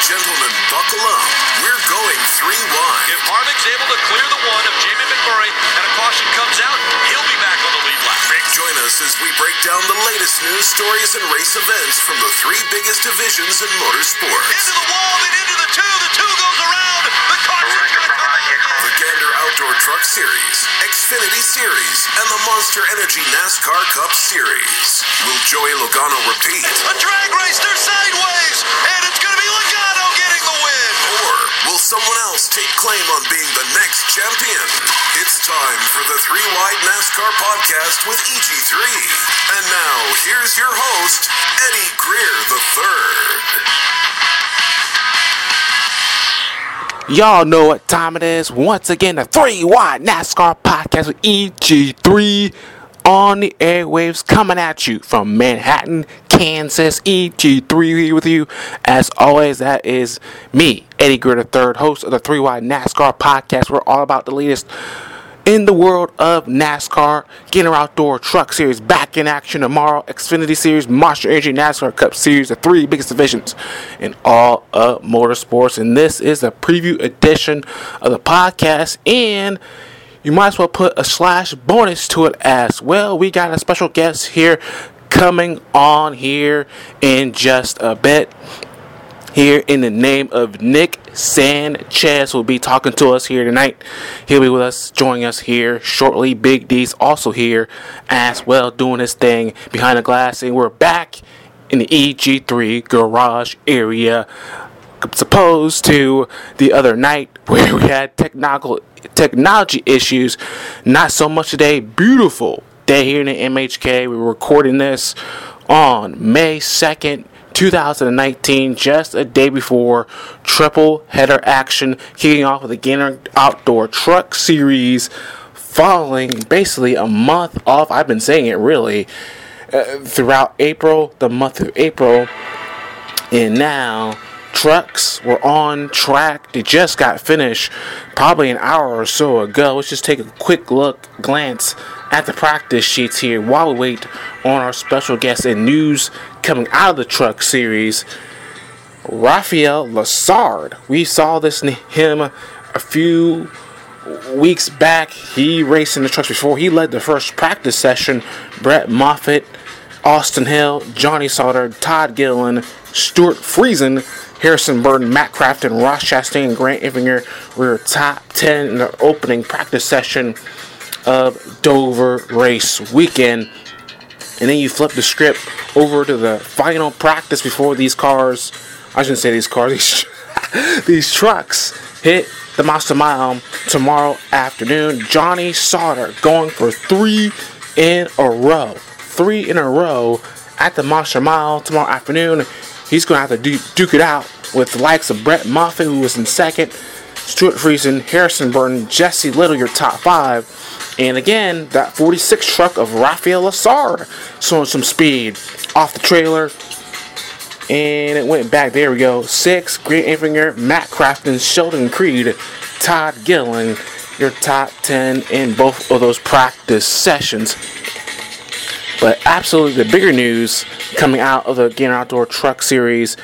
gentlemen, buckle up. We're going 3 wide. If Harvick's able to clear the one of Jamie McMurray and a caution comes out, he'll be back on the lead lap. Join us as we break down the latest news stories and race events from the 3 biggest divisions in motorsports. Into the wall, then into the 2. The 2 goes around. The caution's going to come out. The Gander Outdoor Truck Series, Xfinity Series, and the Monster Energy NASCAR Cup Series. Will Joey Logano repeat? A drag race, they're sideways, and it's going to be Logano getting the win. Or will someone else take claim on being the next champion? It's time for the 3 Wide NASCAR Podcast with EG3. And now, here's your host, Eddie Greer III. Y'all know what time it is. Once again, the 3 Wide NASCAR Podcast with EG3 on the airwaves, coming at you from Manhattan, Kansas. EG3 here with you. As always, that is me, Eddie Greer III, host of the 3 Wide NASCAR Podcast. We're all about the latest in the world of NASCAR. Gander Outdoor Truck Series back in action tomorrow. Xfinity Series, Monster Energy NASCAR Cup Series, the 3 biggest divisions in all of motorsports. And this is a preview edition of the podcast. And you might as well put a slash bonus to it as well. We got a special guest here coming on here in just a bit. Here in the name of Nick Sanchez will be talking to us here tonight. He'll be with us, joining us here shortly. Big D's also here as well, doing his thing behind the glass. And we're back in the EG3 garage area, as opposed to the other night where we had technology issues. Not so much today. Beautiful day here in the MHK. We're recording this on May 2nd. 2019, just a day before triple header action, kicking off with the Gander Outdoor Truck Series, following basically a month off. I've been saying it really throughout April, the month of April, and now trucks were on track. They just got finished probably an hour or so ago. Let's just take a quick glance at the practice sheets here while we wait on our special guest and news coming out of the truck series. Rafael Lessard. We saw him a few weeks back. He raced in the trucks before. He led the first practice session. Brett Moffitt, Austin Hill, Johnny Sauter, Todd Gilliland, Stuart Friesen, Harrison Burton, Matt Crafton, Ross Chastain, and Grant Enfinger were top 10 in the opening practice session of Dover race weekend. And then you flip the script over to the final practice before these cars, I shouldn't say these cars, these trucks hit the Monster Mile tomorrow afternoon. Johnny Sauter going for 3 in a row. 3 in a row at the Monster Mile tomorrow afternoon. He's going to have to duke it out with the likes of Brett Moffitt, who was in second, Stuart Friesen, Harrison Burton, Jesse Little, your top 5. And again, that 46 truck of Rafael Lessard showing some speed off the trailer. And it went back. There we go. 6, Grant Enfinger, Matt Crafton, Sheldon Creed, Todd Gilliland, your top 10 in both of those practice sessions. But absolutely the bigger news coming out of the Gander Outdoor Truck Series.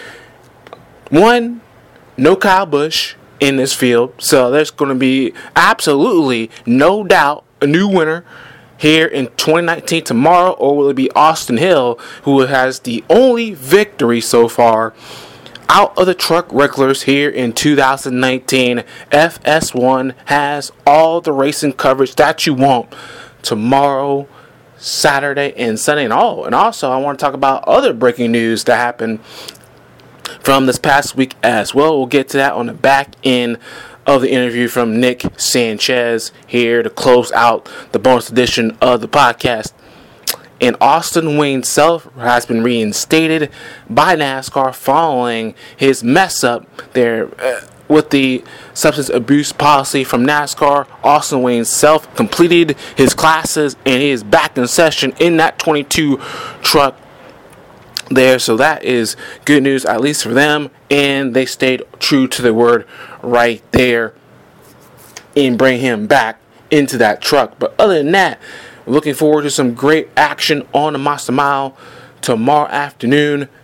1, no Kyle Busch in this field. So there's going to be absolutely no doubt a new winner here in 2019 tomorrow. Or will it be Austin Hill, who has the only victory so far out of the truck regulars here in 2019? FS1 has all the racing coverage that you want tomorrow, Saturday, and Sunday. And also I want to talk about other breaking news that happened from this past week as well. We'll get to that on the back end of the interview from Nick Sanchez here to close out the bonus edition of the podcast. And Austin Wayne Self has been reinstated by NASCAR following his mess up there with the substance abuse policy from NASCAR. Austin Wayne Self completed his classes and he is back in session in that 22 truck there. So that is good news, at least for them. And they stayed true to their word right there and bring him back into that truck. But other than that, we're looking forward to some great action on the Monster Mile tomorrow afternoon.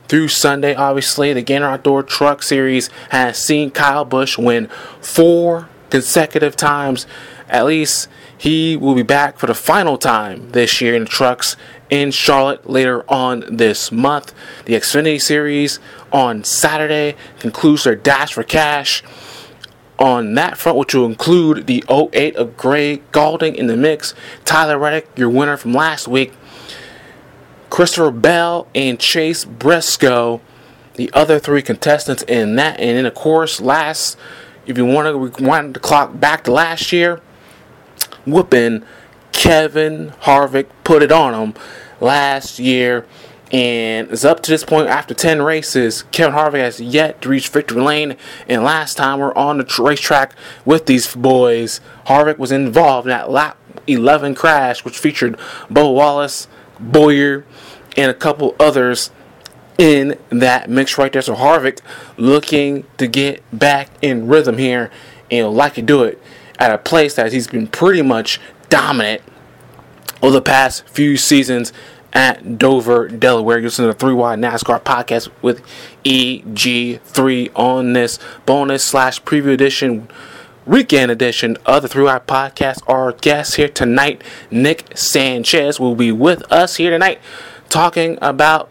through Sunday. Obviously, the Gator Outdoor Truck Series has seen Kyle Busch win 4 consecutive times. At least he will be back for the final time this year in the trucks in Charlotte later on this month. The Xfinity Series on Saturday concludes their Dash for Cash on that front, which will include the 08 of Greg Galding in the mix, Tyler Reddick, your winner from last week, Christopher Bell, and Chase Briscoe, the other 3 contestants in that. And then, of course, if you want to rewind the clock back to last year, whooping Kevin Harvick put it on him last year. And it's up to this point after 10 races. Kevin Harvick has yet to reach victory lane. And last time we're on the racetrack with these boys, Harvick was involved in that lap 11 crash, which featured Bo Wallace, Bowyer, and a couple others in that mix right there. So Harvick looking to get back in rhythm here, and he'll like to do it at a place that he's been pretty much dominant over the past few seasons at Dover, Delaware. You're listening to the 3 Wide NASCAR podcast with EG3 on this bonus / preview edition, weekend edition of the 3 Wide podcast. Our guest here tonight, Nick Sanchez, will be with us here tonight talking about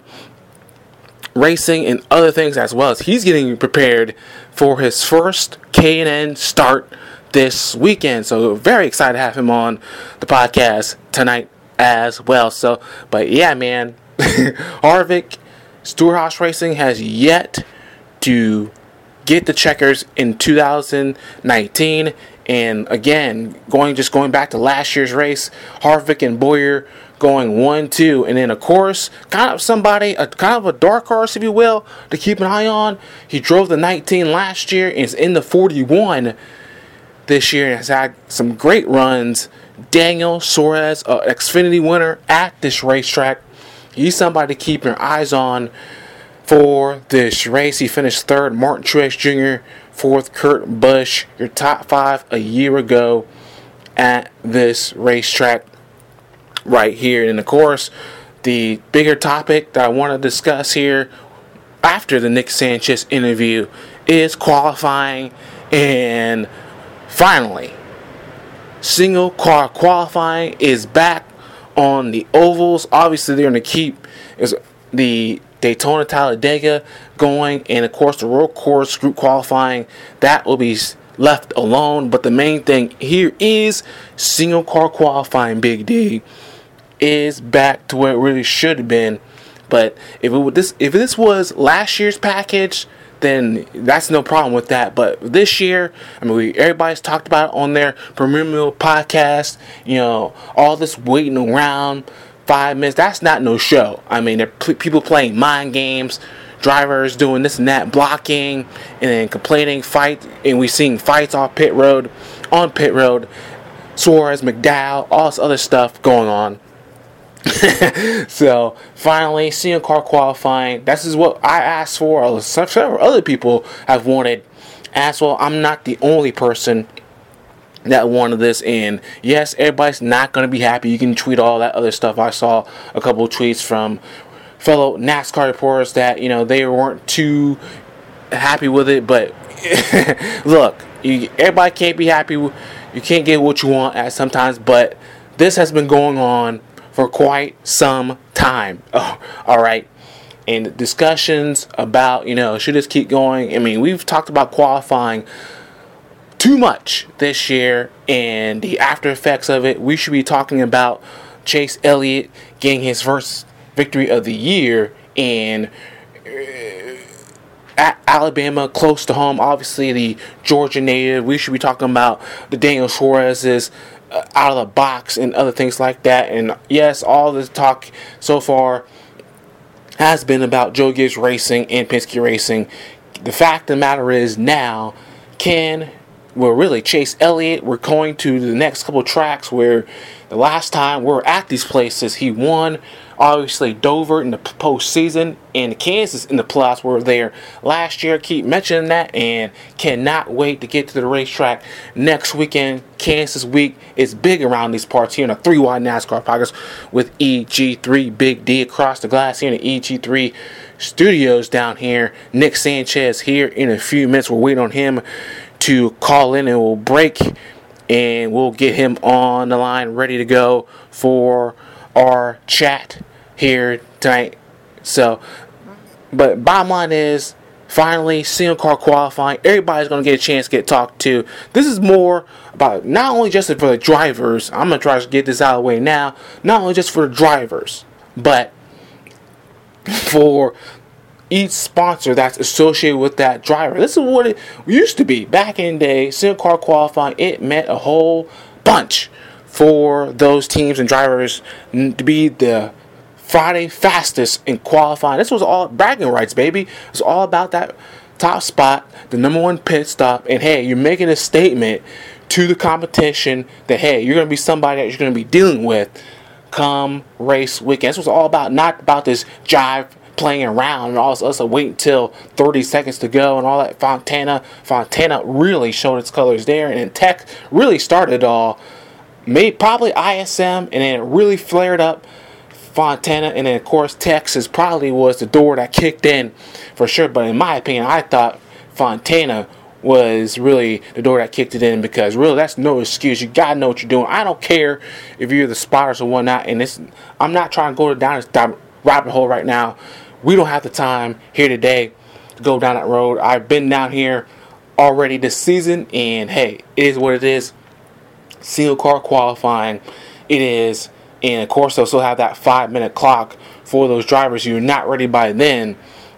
racing and other things, as well as he's getting prepared for his first K&N start this weekend. So very excited to have him on the podcast tonight as well. So, but yeah, man, Harvick, Stewart-Haas Racing has yet to get the checkers in 2019. And again, going back to last year's race, Harvick and Bowyer going 1-2, and then of course, kind of a dark horse, if you will, to keep an eye on. He drove the 19 last year and is in the 41 this year and has had some great runs. Daniel Suarez, Xfinity winner at this racetrack. He's somebody to keep your eyes on for this race. He finished 3rd. Martin Truex Jr. 4th. Kurt Busch, your top 5 a year ago at this racetrack right here. And of course, the bigger topic that I want to discuss here after the Nick Sanchez interview is qualifying. And finally, single car qualifying is back on the ovals. Obviously, they're going to keep the Daytona Talladega going, and of course the road course group qualifying, that will be left alone. But the main thing here is single car qualifying, Big D, is back to where it really should have been. But if this was last year's package, then that's no problem with that. But this year, I mean, everybody's talked about it on their Premier podcast. You know, all this waiting around 5 minutes, that's not no show. I mean, people playing mind games, drivers doing this and that, blocking, and then complaining, and we seeing fights on pit road, Suarez, McDowell, all this other stuff going on. So finally, single car qualifying. This is what I asked for. Several other people have wanted as well. I'm not the only person that wanted this. And yes, everybody's not going to be happy. You can tweet all that other stuff. I saw a couple of tweets from fellow NASCAR reporters that, you know, they weren't too happy with it. But look, everybody can't be happy. You can't get what you want at sometimes. But this has been going on for quite some time. Oh, all right. And discussions about, you know, should this keep going? I mean, we've talked about qualifying too much this year and the after effects of it. We should be talking about Chase Elliott getting his first victory of the year in at Alabama, close to home. Obviously, the Georgia native. We should be talking about the Daniel Suarez's out of the box and other things like that. And yes, all this talk so far has been about Joe Gibbs Racing and Penske Racing. The fact of the matter is now, Chase Elliott, we're going to the next couple tracks where the last time we were at these places, he won. Obviously, Dover in the postseason and Kansas in the playoffs were there last year. Keep mentioning that and cannot wait to get to the racetrack next weekend. Kansas week is big around these parts here in a 3 Wide NASCAR podcast with EG3 Big D across the glass here in the EG3 studios down here. Nick Sanchez here in a few minutes. We're waiting on him to call in, and we'll break, and we'll get him on the line ready to go for our chat here tonight. So, but bottom line is, finally, single car qualifying. Everybody's going to get a chance to get talked to. This is more about not only just for the drivers. I'm going to try to get this out of the way now. Not only just for the drivers, but for each sponsor that's associated with that driver. This is what it used to be. Back in the day, single car qualifying, it meant a whole bunch for those teams and drivers to be the Friday fastest in qualifying. This was all bragging rights, baby. It was all about that top spot, the number one pit stop, and hey, you're making a statement to the competition that hey, you're going to be somebody that you're going to be dealing with come race weekend. This was all about, not about this jive playing around and all this us wait until 30 seconds to go and all that. Fontana really showed its colors there, and then Tech really started it all. Made probably ISM, and then it really flared up Fontana, and then of course Texas probably was the door that kicked in for sure. But in my opinion, I thought Fontana was really the door that kicked it in, because really that's no excuse. You gotta know what you're doing. I don't care if you're the spotters or whatnot, and I'm not trying to go down this rabbit hole right now. We don't have the time here today to go down that road. I've been down here already this season, and hey, it is what it is. Single car qualifying, it is. And of course, they'll still have that 5-minute clock for those drivers. You're not ready by then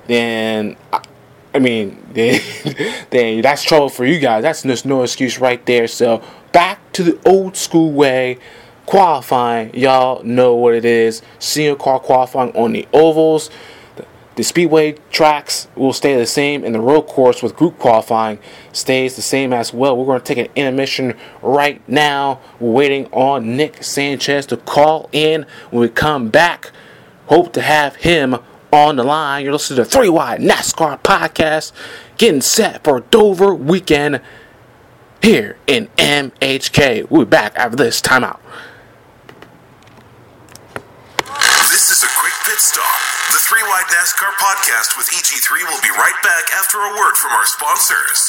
I mean, then that's trouble for you guys. That's just no excuse right there. So back to the old school way, qualifying. Y'all know what it is. Single car qualifying on the ovals. The speedway tracks will stay the same, and the road course with group qualifying stays the same as well. We're going to take an intermission right now. We're waiting on Nick Sanchez to call in when we come back. Hope to have him on the line. You're listening to 3 Wide NASCAR Podcast, getting set for Dover weekend here in MHK. We'll be back after this timeout. This is a quick pit stop. The 3 Wide NASCAR Podcast with EG3 will be right back after a word from our sponsors.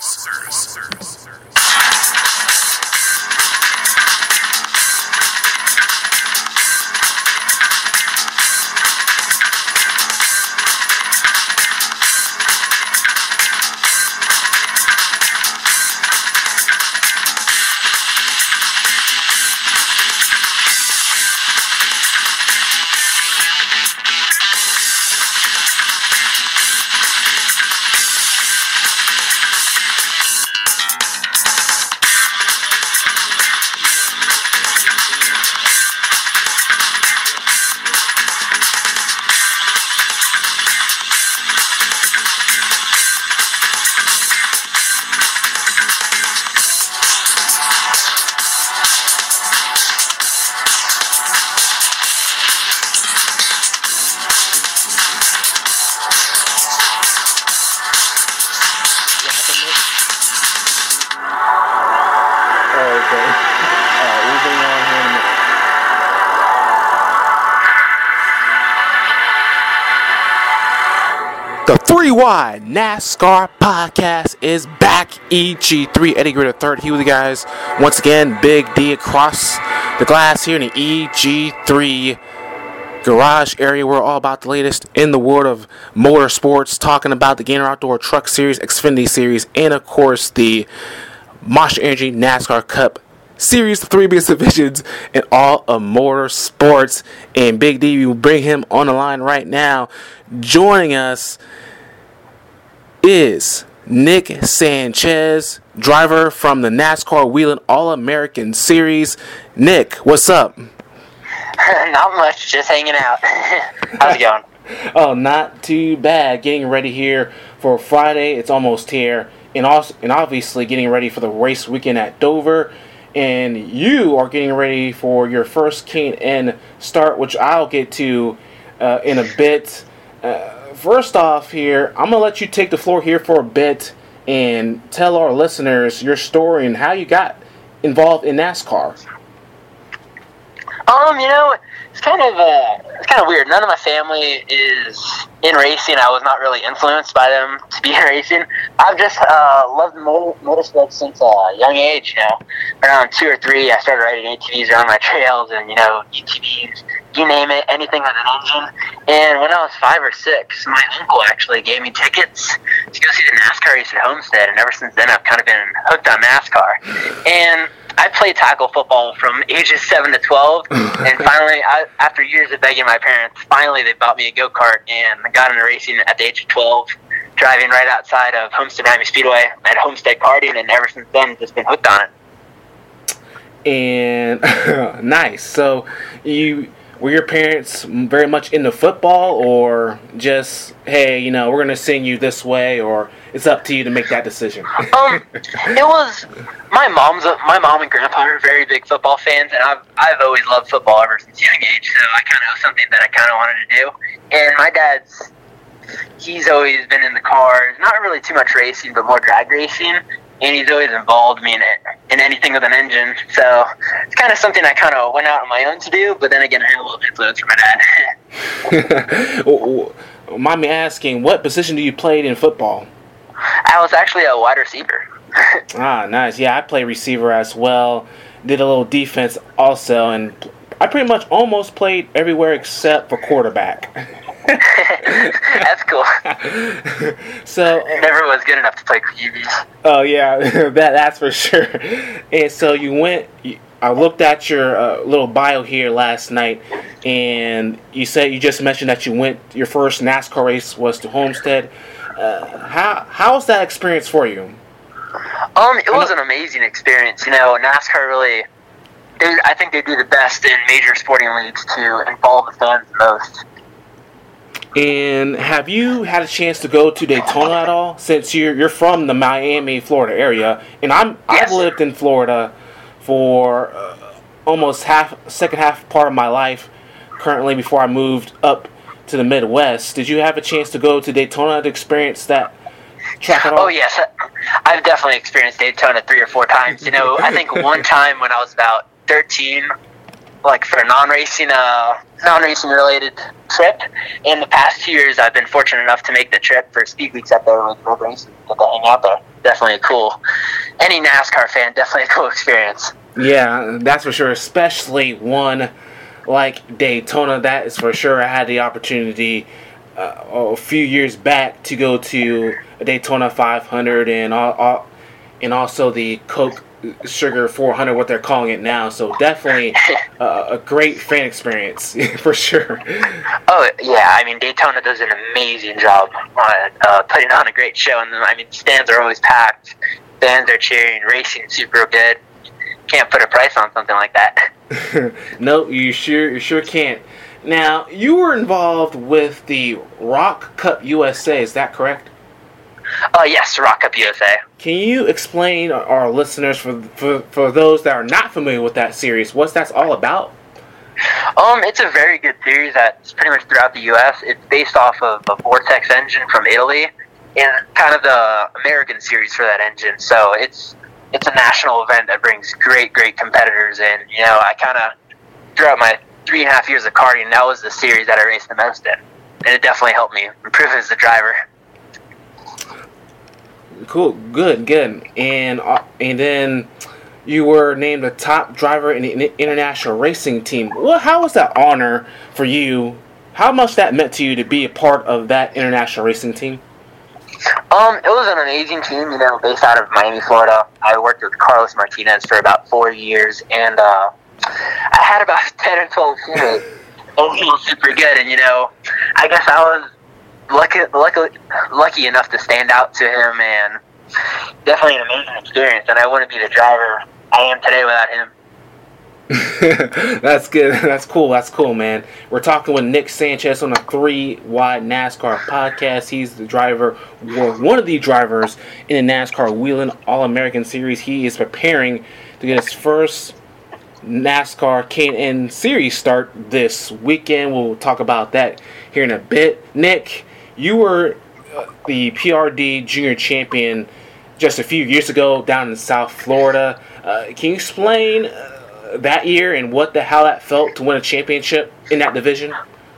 The 3 Wide NASCAR Podcast is back. EG3, Eddie Gritter III, here with you guys. Once again, Big D across the glass here in the EG3 garage area. We're all about the latest in the world of motorsports, talking about the Gainer Outdoor Truck Series, Xfinity Series, and of course the Monster Energy NASCAR Cup Series, the 3 biggest divisions in all of motorsports. And Big D, we will bring him on the line right now. Joining us is Nick Sanchez, driver from the NASCAR Whelen All-American Series. Nick, what's up? Not much, just hanging out. How's it going? Oh, not too bad. Getting ready here for Friday. It's almost here. And obviously getting ready for the race weekend at Dover. And you are getting ready for your first K&N start, which I'll get to in a bit. First off here, I'm going to let you take the floor here for a bit and tell our listeners your story and how you got involved in NASCAR. It's kind of weird. None of my family is in racing. I was not really influenced by them to be in racing. I've just loved motorsports since a young age. Around 2 or 3, I started riding ATVs around my trails, and UTVs, you name it, anything with an engine. And when I was 5 or 6, my uncle actually gave me tickets to go see the NASCAR race at Homestead, and ever since then I've kind of been hooked on NASCAR. And I played tackle football from ages 7 to 12, and finally, after years of begging my parents, finally they bought me a go-kart, and I got into racing at the age of 12, driving right outside of Homestead Miami Speedway at Homestead Karting, and ever since then, just been hooked on it. And nice. So, were your parents very much into football, or just, hey, we're going to send you this way, or it's up to you to make that decision? It was my mom and grandpa are very big football fans, and I've always loved football ever since a young age. So I kind of was something that I kind of wanted to do. And my he's always been in the cars, not really too much racing, but more drag racing. And he's always involved me in anything with an engine. So it's kind of something I kind of went out on my own to do, but then again, I had a little influence from my dad. Mind me asking, what position do you play in football? I was actually a wide receiver. Ah, nice. Yeah, I play receiver as well. Did a little defense also, and I pretty much almost played everywhere except for quarterback. That's cool. So never was good enough to play QBs. Oh yeah, that's for sure. And so I looked at your little bio here last night, and you just mentioned that your first NASCAR race was to Homestead. How was that experience for you? It was an amazing experience. NASCAR really, I think they do the best in major sporting leagues to involve the fans the most. And have you had a chance to go to Daytona at all? Since you're from the Miami, Florida area, and I've lived in Florida for almost second half part of my life currently before I moved up to the Midwest. Did you have a chance to go to Daytona to experience that track at all? Oh yes, I've definitely experienced Daytona 3 or 4 times. I think one time when I was about 13, like for a non-racing related trip. In the past 2 years, I've been fortunate enough to make the trip for Speed Weeks up there with road racing. Get to hang out there. Definitely cool. Any NASCAR fan, definitely a cool experience. Yeah, that's for sure. Especially one like Daytona. That is for sure. I had the opportunity a few years back to go to Daytona 500 and also the Coke Sugar 400, what they're calling it now. So definitely a great fan experience for sure. Oh yeah, Daytona does an amazing job on putting on a great show, and stands are always packed, fans are cheering, racing super good. Can't put a price on something like that. No, you sure can't. Now, you were involved with the Rock Cup USA, is that correct? Yes, Rock Cup USA. Can you explain our listeners, for those that are not familiar with that series, what that's all about? It's a very good series that's pretty much throughout the U.S. It's based off of a Vortex engine from Italy, and kind of the American series for that engine. So it's a national event that brings great competitors in. I kind of, throughout my 3.5 years of karting, that was the series that I raced the most in, and it definitely helped me improve as a driver. Cool, good, and then you were named the top driver in the international racing team. Well, how was that honor for you? How much that meant to you to be a part of that international racing team? It was an amazing team, based out of Miami, Florida. I worked with Carlos Martinez for about 4 years, and I had about 10 or 12 teammates, and he was super good. And I guess I was lucky enough to stand out to him, and definitely an amazing experience. And I wouldn't be the driver I am today without him. That's good. That's cool, man. We're talking with Nick Sanchez on the 3 Wide NASCAR podcast. He's the driver, or one of the drivers in the NASCAR Wheeling All-American Series. He is preparing to get his first NASCAR K&N Series start this weekend. We'll talk about that here in a bit. Nick, you were the PRD Junior Champion just a few years ago down in South Florida. Can you explain that year and how that felt to win a championship in that division?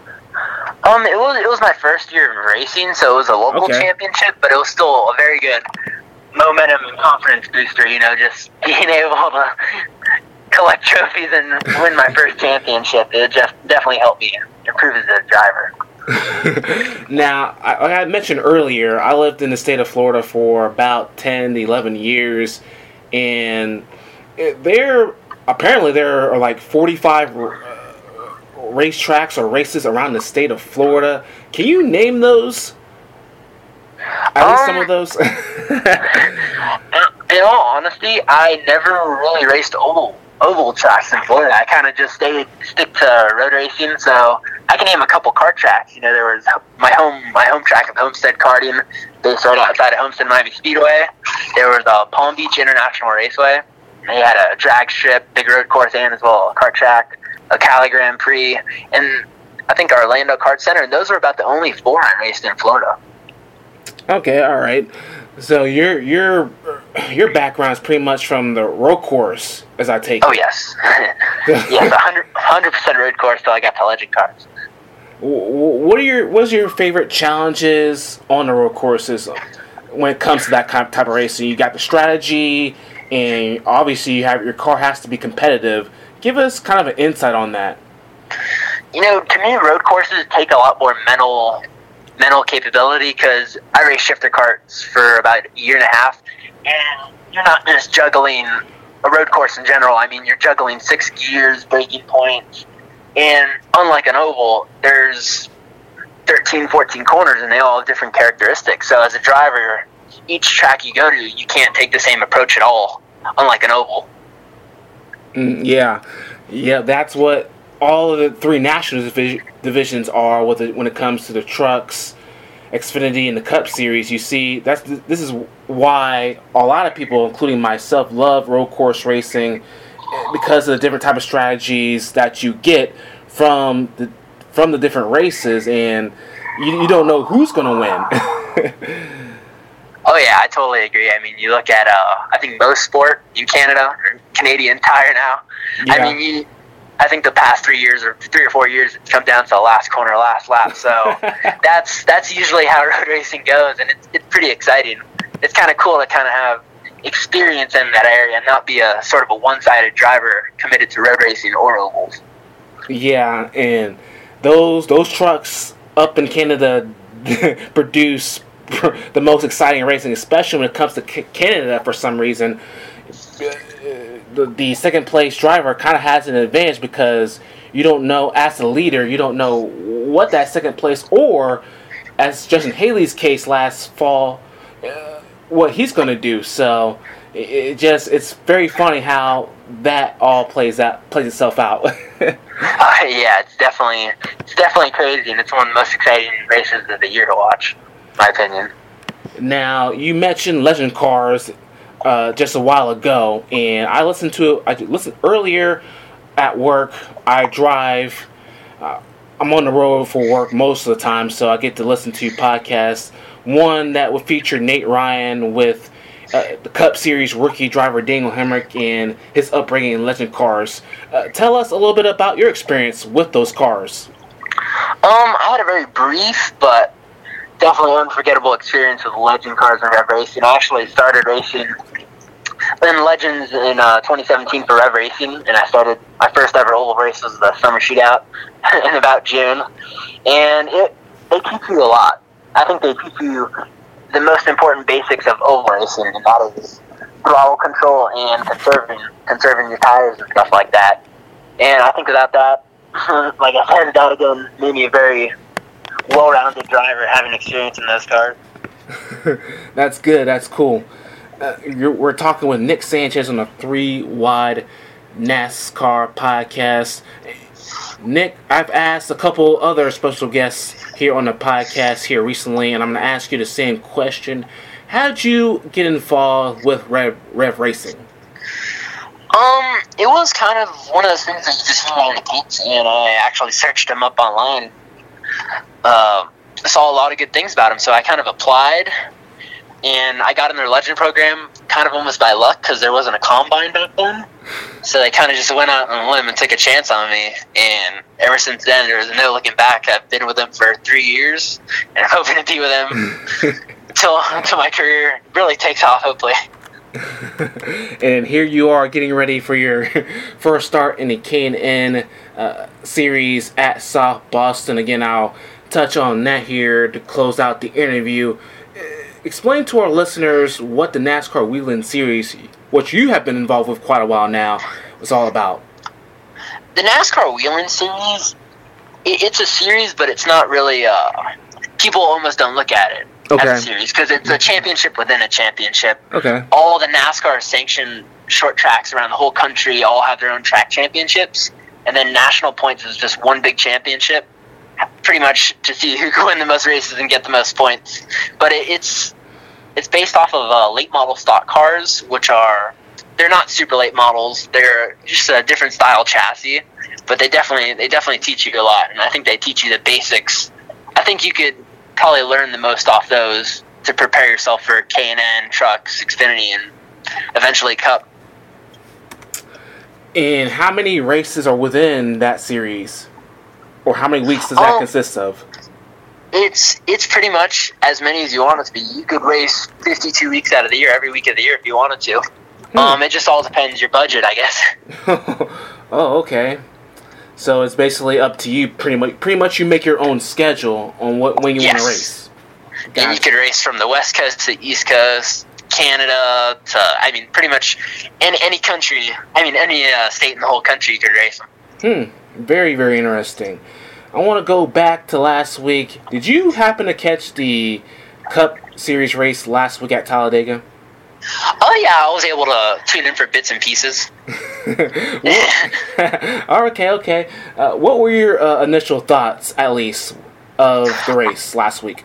It was my first year of racing, so it was a local championship, but it was still a very good momentum and confidence booster. Just being able to collect trophies and win my first championship, it just definitely helped me improve as a driver. Now, I mentioned earlier, I lived in the state of Florida for about 10 to 11 years, and there are like 45 racetracks or races around the state of Florida. Can you name those? At least some of those? In all honesty, I never really raced oval tracks in Florida. I kind of just stick to road racing, so I can name a couple kart tracks. There was my home track of Homestead Karting, based right outside of Homestead Miami Speedway. There was Palm Beach International Raceway. They had a drag strip, big road course, and as well a kart track, a Cali Grand Prix, and I think Orlando Kart Center. And those are about the only 4 I raced in Florida. Okay, all right. So your background is pretty much from the road course, as I take it. Oh yes, yes, 100% road course till I got to legend cars. What's your favorite challenges on the road courses when it comes to that type of racing? You got the strategy, and obviously your car has to be competitive. Give us kind of an insight on that. To me, road courses take a lot more mental capability, because I raced shifter karts for about a year and a half, and you're not just juggling a road course in general. I mean, you're juggling 6 gears, braking points, and unlike an oval, there's 13, 14 corners, and they all have different characteristics. So as a driver, each track you go to, you can't take the same approach at all, unlike an oval. Yeah, that's what all of the 3 national divisions are when it comes to the trucks, Xfinity, and the Cup Series. You see, this is why a lot of people, including myself, love road course racing, because of the different type of strategies that you get from the different races, and you don't know who's going to win. Oh yeah, I totally agree. I mean, you look at I think Most Sport in Canada, or Canadian Tire now. Yeah. I think the past 3 or 4 years, it's come down to the last corner, last lap. So that's usually how road racing goes, and it's pretty exciting. It's kind of cool to kind of have experience in that area and not be a sort of a one-sided driver committed to road racing or ovals. Yeah, and those trucks up in Canada produce the most exciting racing, especially when it comes to Canada. For some reason, the second place driver kind of has an advantage, because you don't know, as the leader, you don't know what that second place, or as Justin Haley's case last fall, what he's going to do. So it's very funny how that all plays itself out. Yeah, it's definitely crazy, and it's one of the most exciting races of the year to watch, in my opinion. Now, you mentioned legend cars just a while ago, and I listened earlier at work. I drive. I'm on the road for work most of the time, so I get to listen to podcasts. One that would feature Nate Ryan with the Cup Series rookie driver Daniel Hemrick and his upbringing in legend cars. Tell us a little bit about your experience with those cars. I had a very brief but definitely unforgettable experience with legend cars and Rev Racing. I actually started racing in Legends in 2017 for Rev Racing, and I started my first ever oval race was the Summer Shootout in about June, and they teach you a lot. I think they teach you the most important basics of oval racing, and that is throttle control and conserving your tires and stuff like that. And I think without that, like I said, that again made me a very well-rounded driver, having experience in those cars. That's good. That's cool. We're talking with Nick Sanchez on the 3 Wide NASCAR podcast. Nick, I've asked a couple other special guests here on the podcast here recently, and I'm going to ask you the same question. How did you get involved with Rev Racing? It was kind of one of those things that you just hear on the tapes, and I actually searched him up online. Saw a lot of good things about him, so I kind of applied. and I got in their Legend program kind of almost by luck because there wasn't a combine back then. So they kind of just went out on a limb and took a chance on me, and ever since then, there was no looking back. I've been with them for 3 years, and I'm hoping to be with them until my career really takes off, hopefully. And here you are getting ready for your first start in the K&N series at South Boston. Again, I'll touch on that here to close out the interview. Explain to our listeners what the NASCAR Whelen Series, what you have been involved with quite a while now, was all about. The NASCAR Whelen Series, it's a series, but it's not really, people almost don't look at it as a series because it's a championship within a championship. Okay. All the NASCAR sanctioned short tracks around the whole country all have their own track championships, and then national points is just one big championship, pretty much to see who can win the most races and get the most points. But it's based off of late model stock cars, which they're not super late models. They're just a different style chassis, but they definitely teach you a lot, and I think they teach you the basics. I think you could probably learn the most off those to prepare yourself for K&N, trucks, Xfinity, and eventually Cup. And how many races are within that series? Or how many weeks does that consist of? It's pretty much as many as you want it to be. You could race 52 weeks out of the year, every week of the year if you wanted to. It just all depends your budget, I guess. Oh, okay. So it's basically up to you. Pretty much, you make your own schedule on when you want to race. Gotcha. And you could race from the West Coast to the East Coast, Canada to pretty much any country. Any state in the whole country you could race them. Very, very interesting. I want to go back to last week. Did you happen to catch the Cup Series race last week at Talladega? Oh, yeah, I was able to tune in for bits and pieces. Okay. What were your initial thoughts, at least, of the race last week?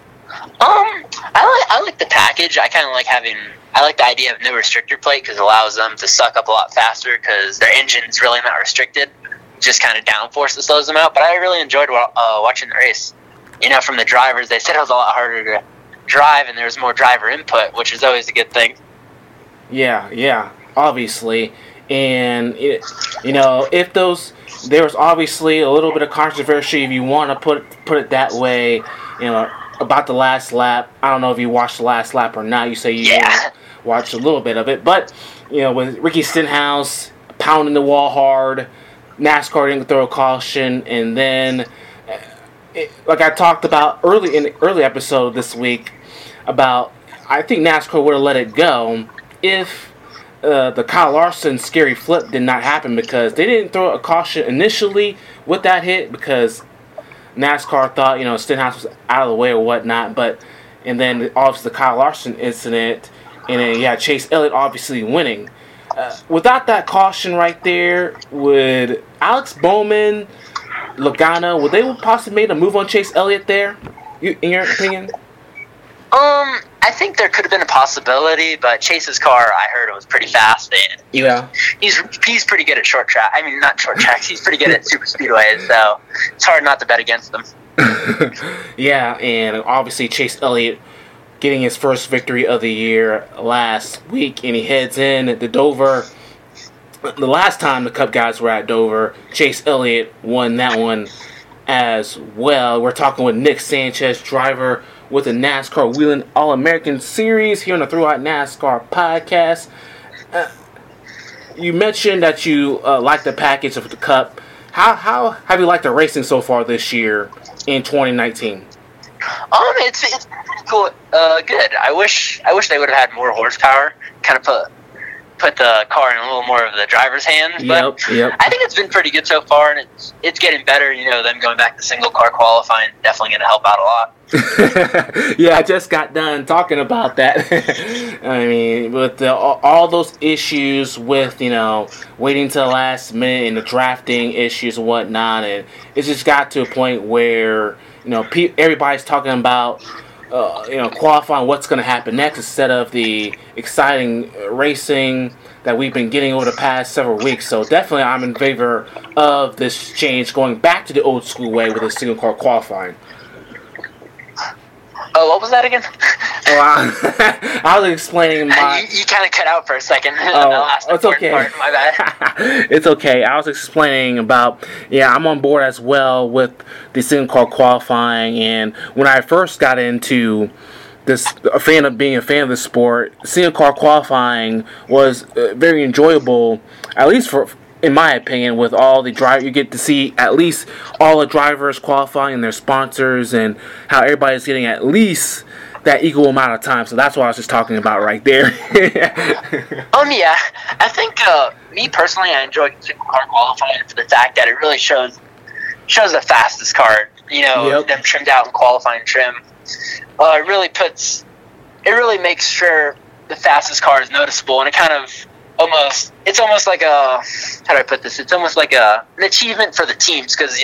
I like the package. I like the idea of no restrictor plate because it allows them to suck up a lot faster because their engine's really not restricted. Just kind of downforce that slows them out. But I really enjoyed watching the race. From the drivers, they said it was a lot harder to drive and there was more driver input, which is always a good thing. Yeah, obviously. And, if there was obviously a little bit of controversy, if you want to put it that way, about the last lap. I don't know if you watched the last lap or not. You say you watched a little bit of it. But, with Ricky Stenhouse pounding the wall hard, NASCAR didn't throw a caution, and then, like I talked about in the early episode this week, I think NASCAR would have let it go if the Kyle Larson scary flip did not happen because they didn't throw a caution initially with that hit because NASCAR thought, Stenhouse was out of the way or whatnot, and then obviously the Kyle Larson incident, and then you had Chase Elliott obviously winning. Without that caution right there, would Alex Bowman, Logano, would they possibly made a move on Chase Elliott there, in your opinion? I think there could have been a possibility, but Chase's car, I heard it was pretty fast. And he's pretty good at short track. Not short tracks. He's pretty good at super speedways, so it's hard not to bet against them. Yeah, and obviously Chase Elliott getting his first victory of the year last week, and he heads in to Dover. The last time the Cup guys were at Dover, Chase Elliott won that one as well. We're talking with Nick Sanchez, driver with the NASCAR Whelen All-American Series here on the Throughout NASCAR podcast. You mentioned that you like the package of the Cup. How have you liked the racing so far this year in 2019? It's cool. Good. I wish they would have had more horsepower. Kind of put the car in a little more of the driver's hands. But yep. I think it's been pretty good so far, and it's getting better. Them going back to single car qualifying definitely going to help out a lot. Yeah, I just got done talking about that. With all those issues with, waiting till the last minute and the drafting issues and whatnot, and it just got to a point where, everybody's talking about, qualifying what's going to happen next instead of the exciting racing that we've been getting over the past several weeks. So definitely I'm in favor of this change, going back to the old school way with a single car qualifying. Oh, what was that again? I was explaining my... You kind of cut out for a second. It's okay. Part, my bad. It's okay. I was explaining about, I'm on board as well with this thing called qualifying, and when I first got into being a fan of the sport, single car qualifying was very enjoyable, at least in my opinion, with all the you get to see at least all the drivers qualifying and their sponsors and how everybody's getting at least that equal amount of time. So that's what I was just talking about right there. Yeah. I think, me personally, I enjoy single car qualifying for the fact that it really shows the fastest car, them trimmed out in qualifying trim. It really makes sure the fastest car is noticeable, and it kind of it's almost like how do I put this? It's almost like an achievement for the teams, because,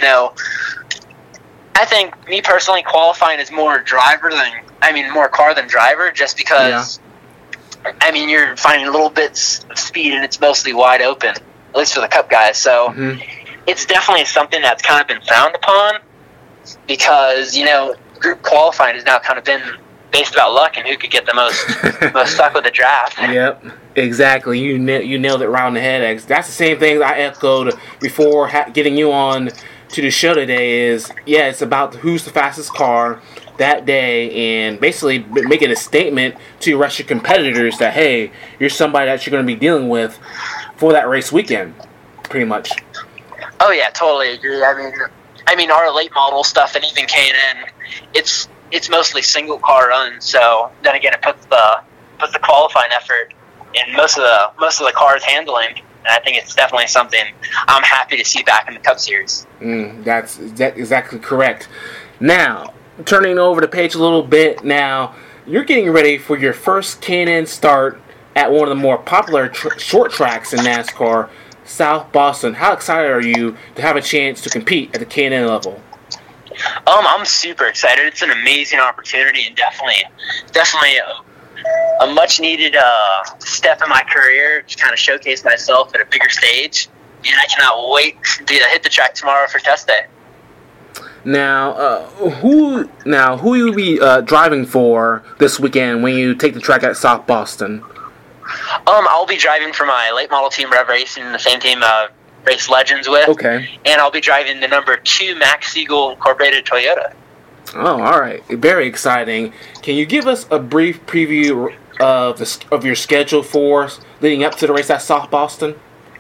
I think, me personally, qualifying is more more car than driver, just because, you're finding little bits of speed, and it's mostly wide open, at least for the Cup guys. So it's definitely something that's kind of been frowned upon, because, group qualifying has now kind of been based about luck and who could get the most stuck with the draft. Yep, exactly. You nailed it right on the head. That's the same thing I echoed before getting you on to the show today. It's about who's the fastest car that day, and basically making a statement to your rest of your competitors that, hey, you're somebody that you're going to be dealing with for that race weekend, pretty much. Oh yeah, totally agree. I mean, our late model stuff and even K&N, it's mostly single car runs. So then again, it puts the qualifying effort in most of the cars handling. And I think it's definitely something I'm happy to see back in the Cup Series. That's exactly correct. Now, turning over the page a little bit. Now, you're getting ready for your first K&N start at one of the more popular short tracks in NASCAR, South Boston. How excited are you to have a chance to compete at the K&N level? I'm super excited. It's an amazing opportunity, and definitely a much needed step in my career to kind of showcase myself at a bigger stage. And I cannot wait to hit the track tomorrow for test day. Now, who you'll be driving for this weekend when you take the track at South Boston? I'll be driving for my late model team, Rev Racing, the same team Race Legends with. Okay. And I'll be driving the number 2 Max Siegel Incorporated Toyota. Oh, all right. Very exciting. Can you give us a brief preview of your schedule for leading up to the race at South Boston?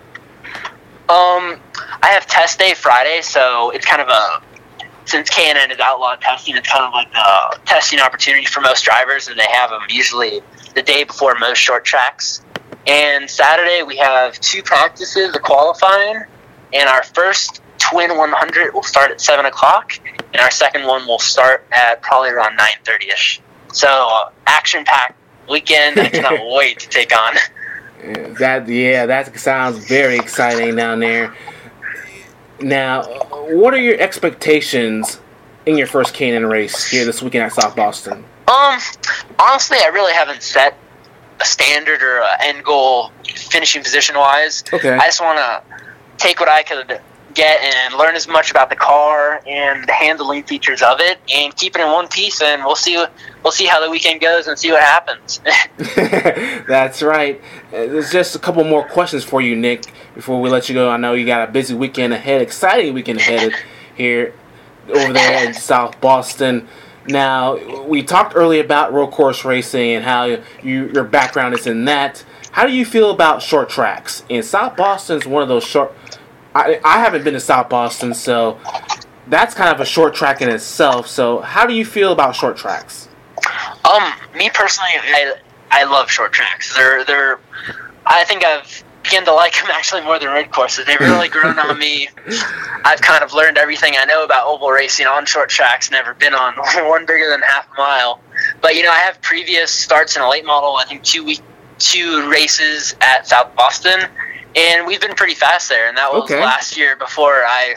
I have test day Friday, so it's kind of since K&N is outlawed testing, it's kind of like a testing opportunity for most drivers, and they have them usually the day before most short tracks. And Saturday we have 2 practices, the qualifying, and our first Twin 100 will start at 7 o'clock, and our second one will start at probably around 9:30ish. So action-packed weekend. I cannot wait to take on. That sounds very exciting down there. Now, what are your expectations in your first K&N race here this weekend at South Boston? Honestly, I really haven't set a standard or an end goal finishing position-wise. Okay. I just want to take what I could get and learn as much about the car and the handling features of it and keep it in one piece, and we'll see how the weekend goes and see what happens. That's right. There's just a couple more questions for you, Nick, before we let you go. I know you got a busy weekend ahead, exciting weekend ahead here over there in South Boston. Now, we talked earlier about road course racing and how your background is in that. How do you feel about short tracks? And South Boston's one of those short... I haven't been to South Boston, so that's kind of a short track in itself. So how do you feel about short tracks? Me personally, I love short tracks. They're I think I've begun to like them actually more than road courses. They've really grown on me. I've kind of learned everything I know about oval racing on short tracks. Never been on one bigger than half a mile. But I have previous starts in a late model. I think 2 races at South Boston. And we've been pretty fast there, and that was last year before I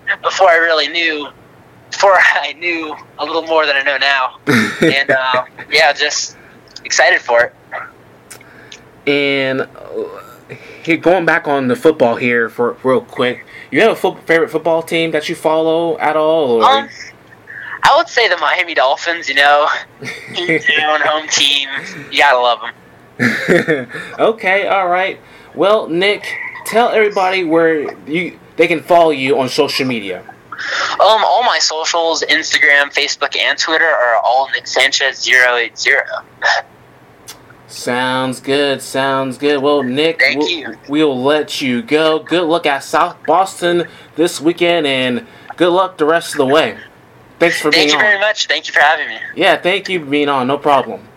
knew a little more than I know now. And just excited for it. And going back on the football here for real quick, you have a favorite football team that you follow at all? Or? I would say the Miami Dolphins, hometown, home team. You gotta love them. Okay, all right. Well, Nick, tell everybody where they can follow you on social media. All my socials, Instagram, Facebook, and Twitter are all Nick Sanchez 080. Sounds good. Well, Nick, Thank you. We'll let you go. Good luck at South Boston this weekend, and good luck the rest of the way. Thanks for being on. Thank you very much. Thank you for having me. Yeah, thank you for being on. No problem.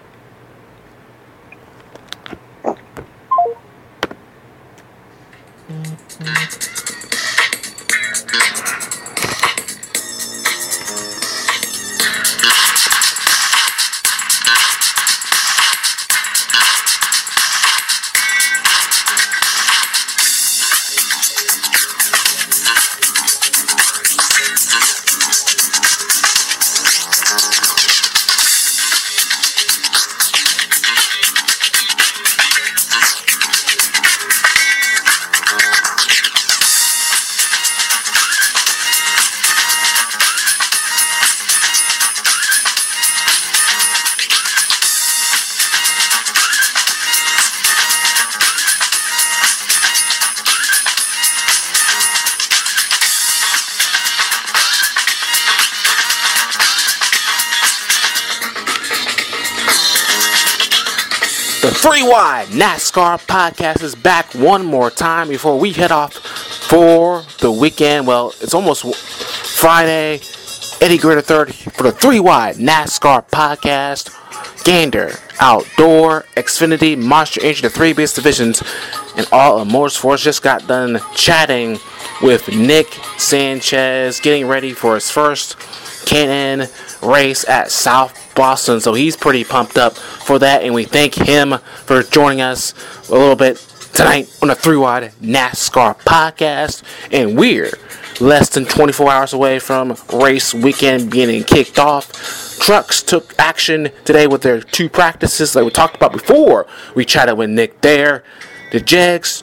The 3 Wide NASCAR podcast is back one more time before we head off for the weekend. Well, it's almost Friday. Eddie Greer III for the 3 Wide NASCAR podcast. Gander, Outdoor, Xfinity, Monster Energy, the 3 biggest divisions in all of motorsports. Just got done chatting with Nick Sanchez, getting ready for his first Can-Am race at South Boston, so he's pretty pumped up for that, and we thank him for joining us a little bit tonight on the 3 Wide NASCAR podcast. And we're less than 24 hours away from race weekend being kicked off. Trucks took action today with their 2 practices like we talked about before. We chatted with Nick there. The JEGS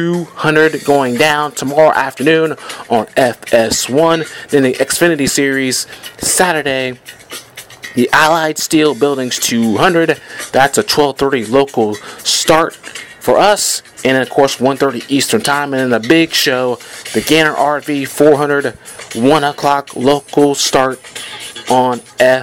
200 going down tomorrow afternoon on FS1. Then the Xfinity Series Saturday. The Allied Steel Buildings 200. That's a 12:30 local start for us. And of course 1:30 Eastern Time. And then the big show, the Gander RV 400, 1 o'clock local start on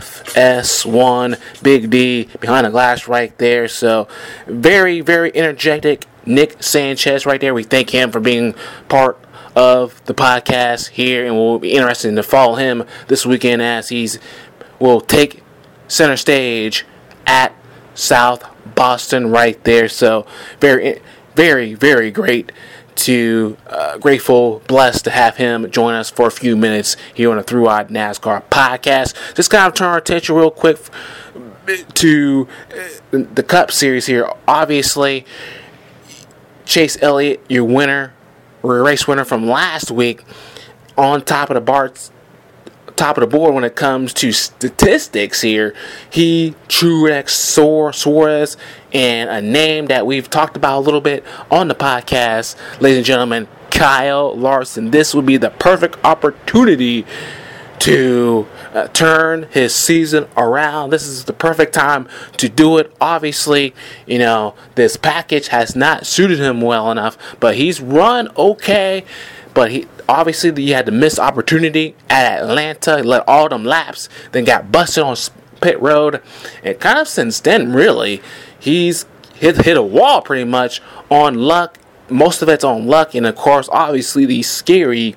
FS1. Big D behind the glass right there. So very, very energetic Nick Sanchez right there. We thank him for being part of the podcast here, and we'll be interested to follow him this weekend as will take center stage at South Boston right there. So very, very, very grateful, blessed to have him join us for a few minutes here on the 3 Wide NASCAR podcast. Just kind of turn our attention real quick to the Cup Series here. Obviously, Chase Elliott, your race winner from last week, on top of the board when it comes to statistics here. He, Truex, Suarez, and a name that we've talked about a little bit on the podcast, ladies and gentlemen, Kyle Larson. This would be the perfect opportunity to turn his season around. This is the perfect time to do it. Obviously, this package has not suited him well enough, but he's run okay. But he had the missed opportunity at Atlanta. He let all them laps, then got busted on pit road. And kind of since then, really, he's hit a wall pretty much on luck. Most of it's on luck. And, of course, obviously, the scary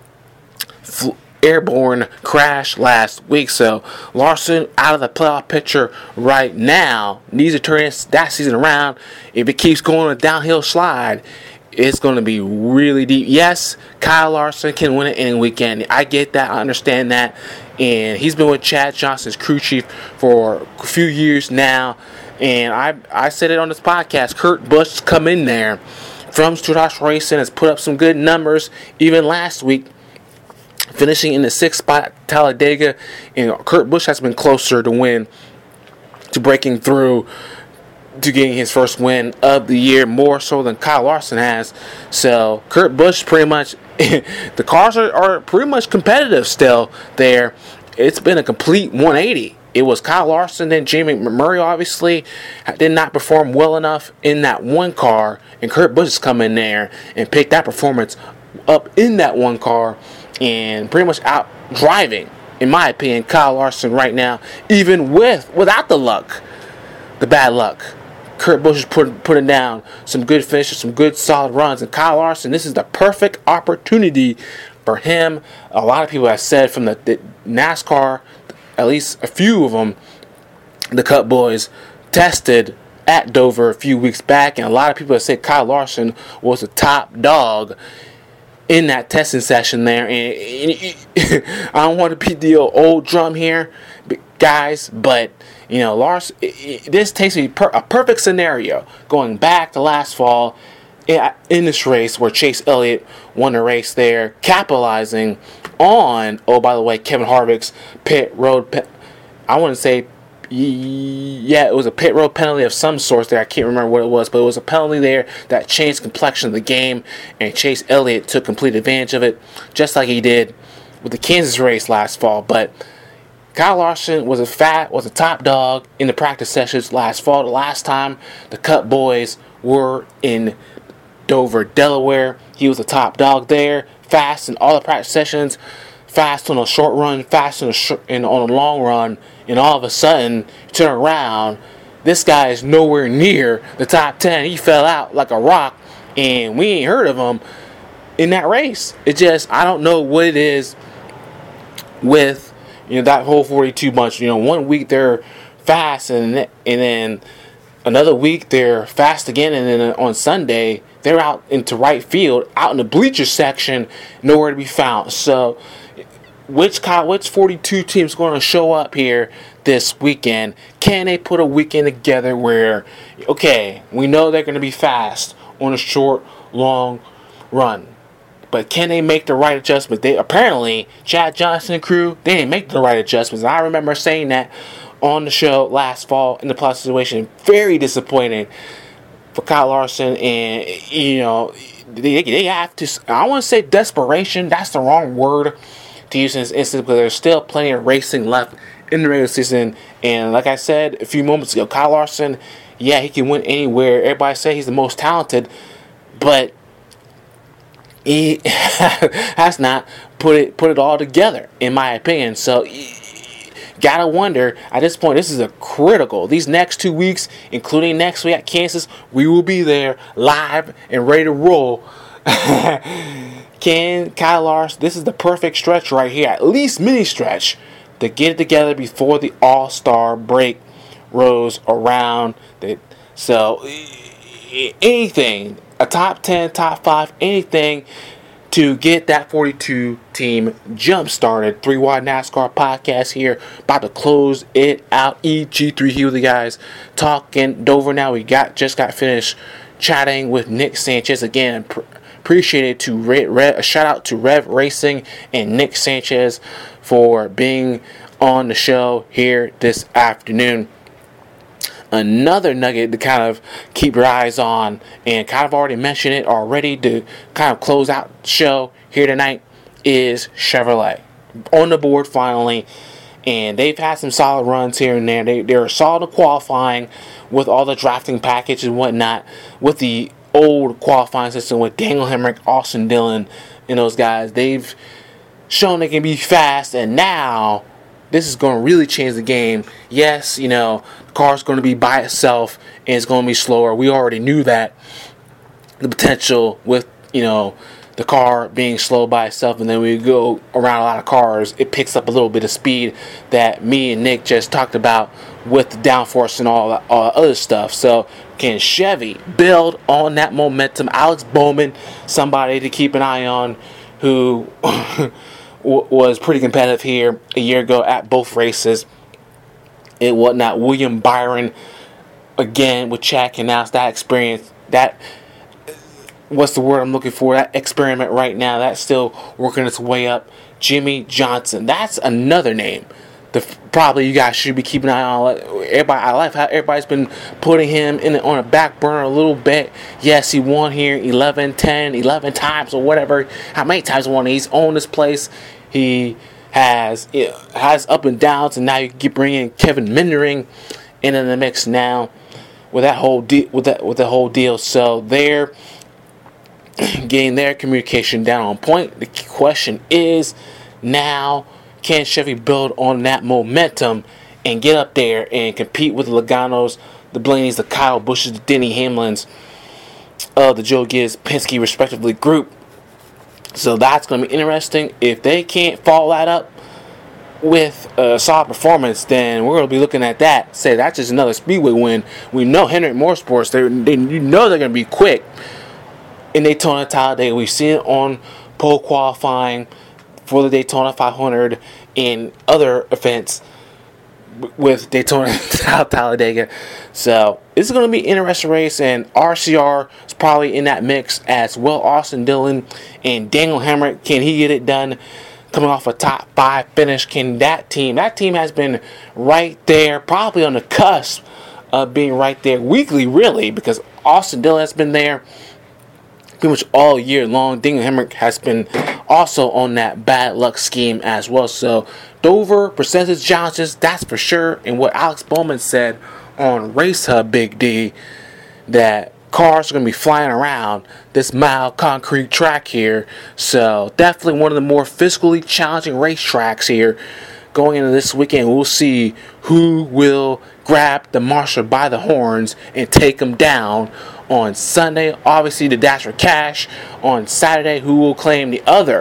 airborne crash last week. So Larson out of the playoff picture right now. Needs to turn that season around. If it keeps going a downhill slide, it's going to be really deep. Yes, Kyle Larson can win it any weekend. I get that. I understand that. And he's been with Chad Johnson's crew chief for a few years now. And I said it on this podcast. Kurt Busch come in there from Stewart-Haas Racing, has put up some good numbers. Even last week, finishing in the 6th spot at Talladega. And Kurt Busch has been closer to breaking through to getting his first win of the year, more so than Kyle Larson has. So Kurt Busch pretty much, the cars are pretty much competitive still there. it's been a complete 180. It was Kyle Larson, then Jamie McMurray obviously did not perform well enough in that one car, and Kurt Busch has come in there and picked that performance up in that one car and pretty much out driving, in my opinion, Kyle Larson right now, even without the bad luck. Kurt Busch is putting down some good finishes, some good solid runs, and Kyle Larson, this is the perfect opportunity for him. A lot of people have said from the NASCAR, at least a few of them, the Cup boys, tested at Dover a few weeks back, and a lot of people have said Kyle Larson was the top dog in that testing session there. And I don't want to beat the old drum here, guys, but Larson, this takes me a perfect scenario going back to last fall in this race where Chase Elliott won the race there, capitalizing on, oh, by the way, Kevin Harvick's pit road, I want to say, it was a pit road penalty of some sort there. I can't remember what it was, but it was a penalty there that changed the complexion of the game, and Chase Elliott took complete advantage of it, just like he did with the Kansas race last fall. But Kyle Larson was a top dog in the practice sessions last fall. The last time the Cup boys were in Dover, Delaware, he was the top dog there, fast in all the practice sessions, fast on a short run, fast on a long run, and all of a sudden, you turn around, this guy is nowhere near the top 10. He fell out like a rock, and we ain't heard of him in that race. It just, I don't know what it is with that whole 42 bunch. 1 week they're fast, and then another week they're fast again, and then on Sunday they're out into right field, out in the bleacher section, nowhere to be found. So, which 42 teams going to show up here this weekend? Can they put a weekend together where, okay, we know they're going to be fast on a short, long run, but can they make the right adjustments? They apparently, Chad Johnson and crew, they didn't make the right adjustments. I remember saying that on the show last fall in the playoff situation. Very disappointing for Kyle Larson, and they have to. I want to say desperation. That's the wrong word to use in this instance, because there's still plenty of racing left in the regular season. And like I said a few moments ago, Kyle Larson, yeah, he can win anywhere. Everybody say he's the most talented, but he has not put it all together, in my opinion. So gotta wonder at this point. This is a critical. These next 2 weeks, including next week at Kansas, we will be there live and ready to roll. Can Kyle Larson? This is the perfect stretch right here, at least mini stretch, to get it together before the All-Star break rolls around. So anything, a top 10, top 5, anything to get that 42 team jump started. 3 Wide NASCAR podcast here, about to close it out. EG3 here with you guys, talking Dover now. We just got finished chatting with Nick Sanchez again. Appreciate it to a shout out to Rev Racing and Nick Sanchez for being on the show here this afternoon. Another nugget to kind of keep your eyes on, and kind of already mentioned it already to kind of close out the show here tonight, is Chevrolet on the board finally. And they've had some solid runs here and there. They're solid in qualifying with all the drafting package and whatnot, with the old qualifying system with Daniel Hemrick, Austin Dillon, and those guys. They've shown they can be fast, and now this is going to really change the game. Yes, the car's going to be by itself and it's going to be slower. We already knew that. The potential with, the car being slow by itself, and then we go around a lot of cars, it picks up a little bit of speed that me and Nick just talked about with the downforce and all that other stuff. So can Chevy build on that momentum? Alex Bowman, somebody to keep an eye on, who was pretty competitive here a year ago at both races and whatnot. William Byron, again, with Chad Canals, that experience, that, what's the word I'm looking for, that experiment right now, that's still working its way up. Jimmy Johnson, that's another name. Probably you guys should be keeping an eye on. Everybody, I like how everybody's been putting him on a back burner a little bit. Yes, he won here 11 times or whatever. How many times he won? He's owned this place. He has up and downs, and now you keep bringing Kevin Mindering into the mix now with that whole whole deal. So they're getting their communication down on point. The question is now, can Chevy build on that momentum and get up there and compete with the Logano's, the Blaney's, the Kyle Bushes, the Denny Hamlins, the Joe Gibbs, Penske respectively group. So that's going to be interesting. If they can't follow that up with a solid performance, then we're going to be looking at that. Say that's just another Speedway win. We know Hendrick Motorsports, you know they're going to be quick in Daytona Talladega. We've seen it on pole qualifying for the Daytona 500 and other events with Daytona Talladega. So this is going to be an interesting race, and RCR is probably in that mix as well. Austin Dillon and Daniel Hemrick, can he get it done coming off a top 5 finish? Can that team has been right there, probably on the cusp of being right there weekly, really, because Austin Dillon has been there pretty much all year long. Daniel Hemrick has been also on that bad luck scheme as well. So Dover percentage challenges, that's for sure. And what Alex Bowman said on Race Hub, Big D, that cars are going to be flying around this mild concrete track here. So definitely one of the more physically challenging racetracks here going into this weekend. We'll see who will grab the Marshal by the horns and take them down on Sunday. Obviously the Dash for Cash on Saturday. Who will claim the other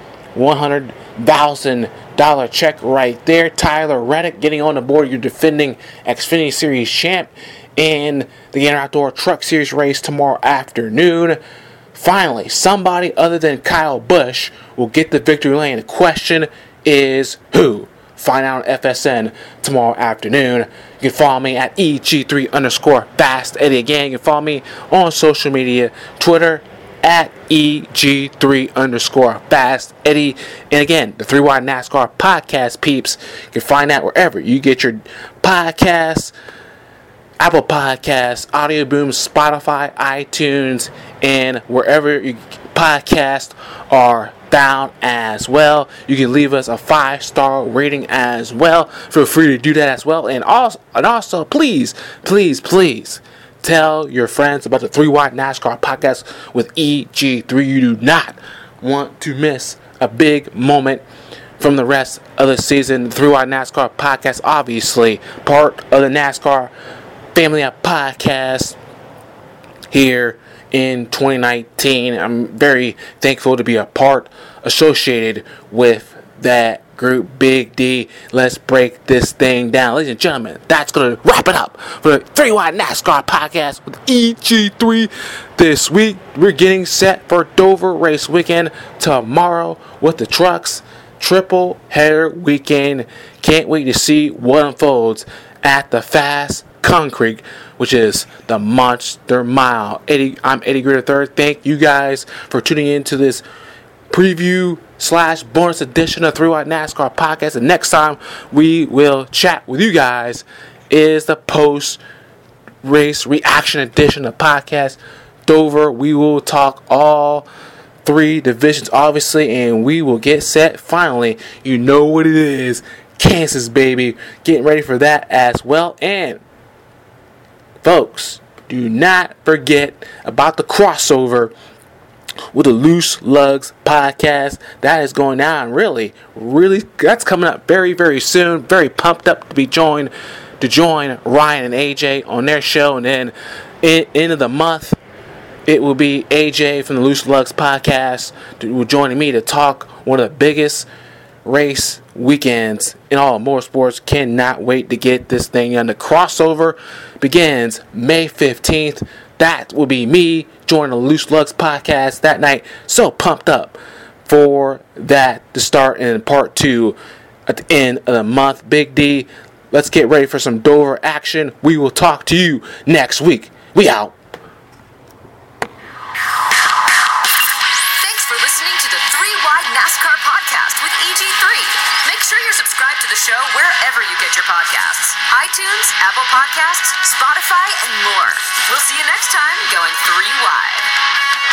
$100,000 check right there? Tyler Reddick getting on the board, your defending Xfinity Series champ, in the Gator Outdoor Truck Series race tomorrow afternoon. Finally, somebody other than Kyle Busch will get the victory lane. The question is who? Find out on FSN tomorrow afternoon. You can follow me at EG3_Fast Eddie. Again, you can follow me on social media, Twitter at EG3_Fast Eddie. And again, the 3 Wide NASCAR podcast peeps, you can find that wherever you get your podcasts. Apple Podcasts, Audio Boom, Spotify, iTunes, and wherever your podcasts are found as well. You can leave us a 5-star rating as well. Feel free to do that as well. And also, please tell your friends about the 3 Wide NASCAR podcast with EG3. You do not want to miss a big moment from the rest of the season. The 3 Wide NASCAR podcast, obviously part of the NASCAR family of podcasts here in 2019. I'm very thankful to be a part associated with that group. Big D, let's break this thing down. Ladies and gentlemen, that's going to wrap it up for the 3 Wide NASCAR podcast with EG3 this week. We're getting set for Dover race weekend tomorrow with the trucks. Triple header weekend. Can't wait to see what unfolds at the Fast Concrete, which is the Monster Mile. I'm Eddie Greer III. Thank you guys for tuning in to this preview / bonus edition of 3 Wide NASCAR podcast. And next time we will chat with you guys is the post race reaction edition of podcast. Dover, we will talk all 3 divisions, obviously, and we will get set finally. You know what it is. Kansas, baby. Getting ready for that as well. And folks, do not forget about the crossover with the Loose Lugs podcast. That is going down really, that's coming up very, very soon. Very pumped up to join Ryan and AJ on their show. And then end of the month, it will be AJ from the Loose Lugs podcast joining me to talk one of the biggest race weekends in all of motorsports. Cannot wait to get this thing done. The crossover begins May 15th. That will be me joining the Loose Lugs podcast that night. So pumped up for that to start in part 2 at the end of the month. Big D, let's get ready for some Dover action. We will talk to you next week. We out. For listening to the 3 Wide NASCAR podcast with EG3. Make sure you're subscribed to the show wherever you get your podcasts. iTunes, Apple Podcasts, Spotify, and more. We'll see you next time going 3 Wide.